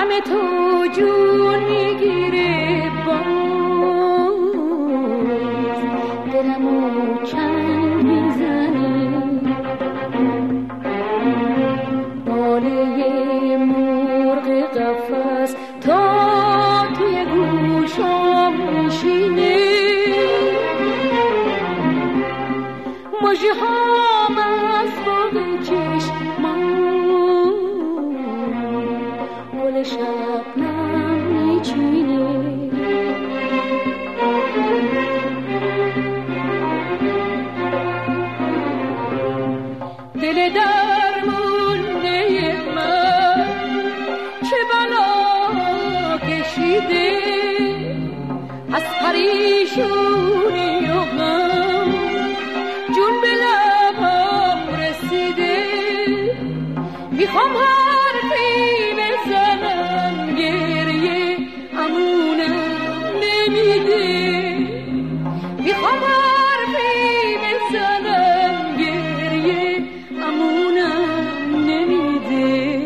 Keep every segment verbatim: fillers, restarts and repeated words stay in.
غم تو جون میگیره باز، دلمو چنگ میزنه، باله مرغ قفس تا توی گوشام میشینه، مژه هام از باغ چشمام گل شبنم میچینه. دل درمونده من چه بلا کشیده، از پریشونی و غم جون به لبم رسیده، میخوام حرفی بزنم گریه امونم نمیده، میخوام حرفی بزنم گریه امونم نمیده.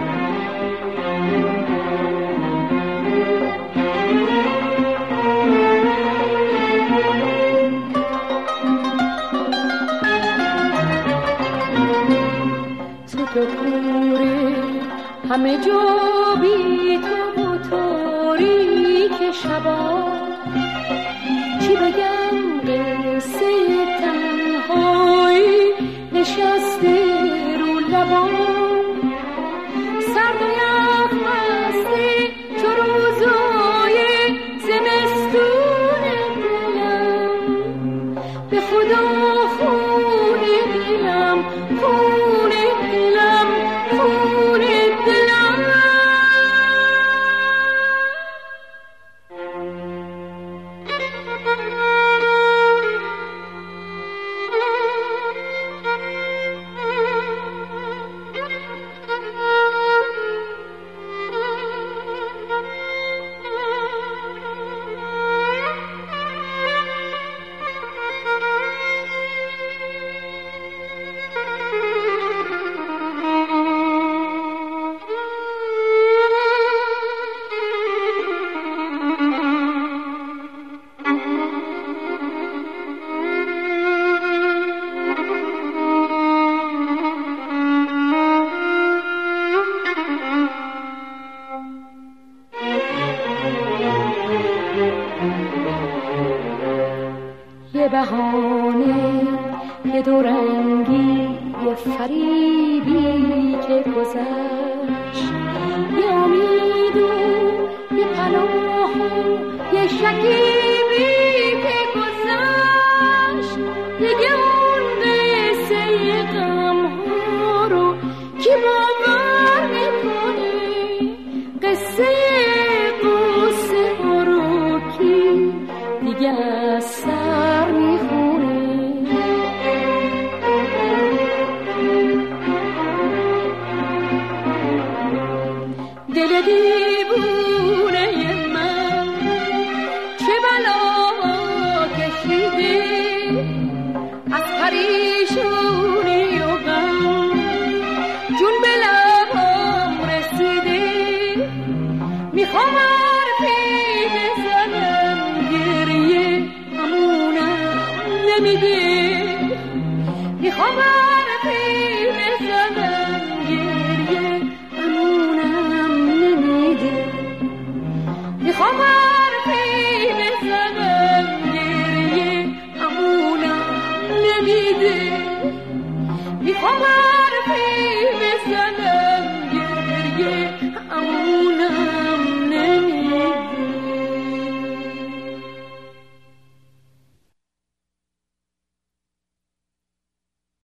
تو کوره همه جا بی تو و تاریک شبا، چی بگم قصه تنهایی نشسته رو لبا، سرد و یخ مستی چو روزای زمستون دلم، به خدا خون دلم خون دلم خون دلم. یه بهانه یه دورنگی یه فریبی که گذشت، یه امید و یه پناه و یه شکیبی که گذشت، دیگه اون قصه غم ها رو کی باور میکنه، قصه قصه ها رو کی دیگه از سر میخونه. دل دیوونه من چه بلا کشیده، از پریشونی و غم جون به لبم رسیده، میخوام حرفی بزنم گریه امونم نمیده،